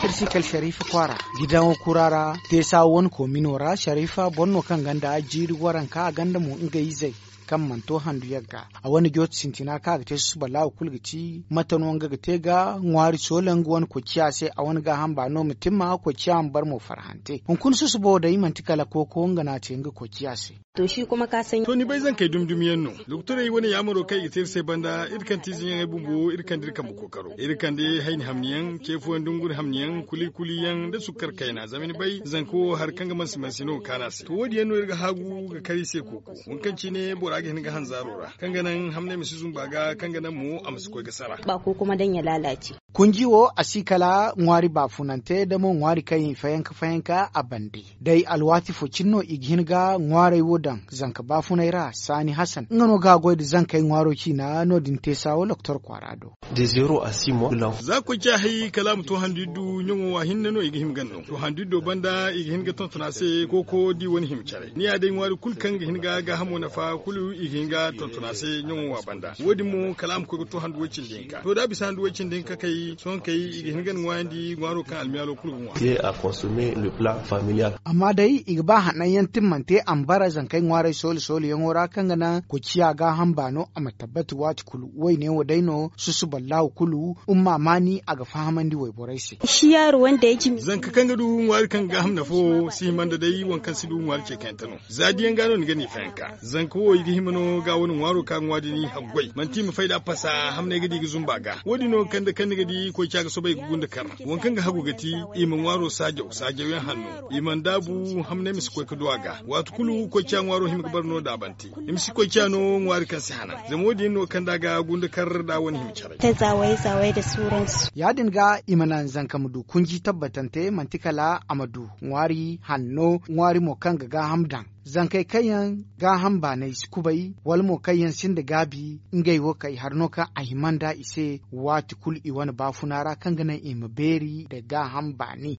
Irsikal Sharifa Kwara gidan kurara te sa won ko minora Sharifa bonno kan ganda jiri waran ka ganda mu inga yizai kan manto handu yagga a wani gyot sintina ka ga te su balawo kulgici matanon ga te ga ngwari solan gwan ko kiyase a wani ga hamba no mutimma ko kiyan bar mu farhante kun su bo da yimantikala ko ngana te nga ko kiyase to shi kuma ka san to ni bai zan kai dumdumiyan no luktore wani yamaro kai itir sai banda irkan tizin yan bumbu irkan dirkan kokaro irkan de haini hamniyan kefuwan dungur hamniyan kuliyan da sukar kaina zamani bai zan ko har kan ga masino kana sai to wodi yano irga hagu ga kari sai koko mun kanci ne bora ga hinga hanzarora kan ga nan hamne misi zun baga kan ga nan mu amsu ko ga sara ba ko kuma dan ya lalace kun jiwo asikala ngwari ba funante da mo ngwari kai fayanka a bande dai alwati fo cinno ighinga ngwari wodan zanka ba funaira Sani Hassan ngano ga goy da zanka ngwaro na no din tesawo Dr. Kwarado de 0 à 6 mois za ku ja hay kalam to handidu nyongo wa hinna no igihim ganno to handidu banda igihin ga ton tunase koko di woni himchare ni ya dai ngwari kulkan ga hinga ga hamo na fa kulu igihin ga ton tunase nyongo wa banda wodi mu kalam ko to handu wacin dinka to da bisa handu wacin dinka kai son kai igihin gan ngwandi ngwaro kan almiyalo kulun wa et à consommer le plat familial amma dai igba hanan yantin mante ambara zankai ngware soli yangora kangana ko ciya ga hambano amma tabbatu wati kulu wai ne wadaino susu ballahu kulu umma mani aga fahamandi wai boraisi shi yaro wanda yake zanka kanga du ngwari kan ga hamna fo si manda dai wankan sidu ngwari ce kantano zadiyan gano ni gani fanka zanka wo yigi himano ga wani ngwaro kan wadi ni haggoi manti mu faida fasa hamna gidi gizun baga wodi no kanda gadi ko ciya ga so bai gunda kar wankan ga hagu gati iman ngwaro sajo yan hannu iman dabu hamna mis ko kadwaga watu kulu ko ciya ngwaro him barno da banti imsi ko ciya no ngwari kan sihana zamodi no kan daga gunda kar da wani himchare ta zawai da suransu ya dinga imanan zanka mudu kunji tabbatante mantikala amadu ngwari hanno ngwari mo kan ga hamdan zankai kayan ga hamba na iskubai wal mo kayan sin da gabi ngai wo kai harno ka ahimanda ise wati kul i wani bafunara kan ganan imaberi da ga hamba ni